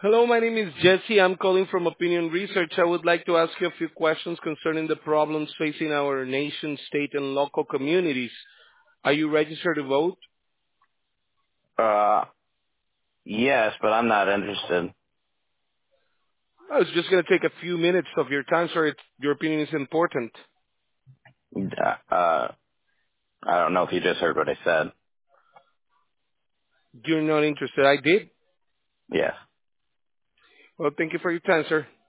Hello, my name is Jesse. I'm calling from Opinion Research. I would like to ask you a few questions concerning the problems facing our nation, state, and local communities. Are you registered to vote? Uh, yes, but I'm not interested. I was just going to take a few minutes of your time, sir. Your opinion is important. I don't know if you just heard what I said. You're not interested. I did. Yes. Well, thank you for your time, sir.